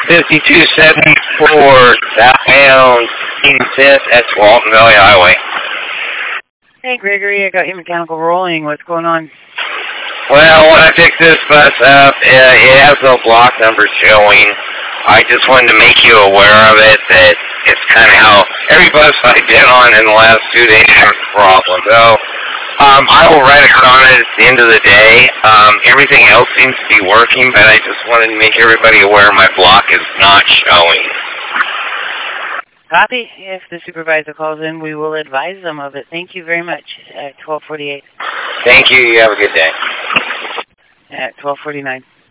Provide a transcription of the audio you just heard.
5274 southbound 5th at Walton Valley Highway. Hey, Gregory, I got your mechanical rolling. What's going on? Well, when I picked this bus up, it has no block number showing. I just wanted to make you aware of it, that it's kind of how every bus I've been on in the last 2 days has a problem. So, I will write a code on it at the end of the day. Everything else seems to be working, but I just wanted to make everybody aware my block is not showing. Copy. If the supervisor calls in, we will advise them of it. Thank you very much. At 12:48. Thank you. You have a good day. At 12:49.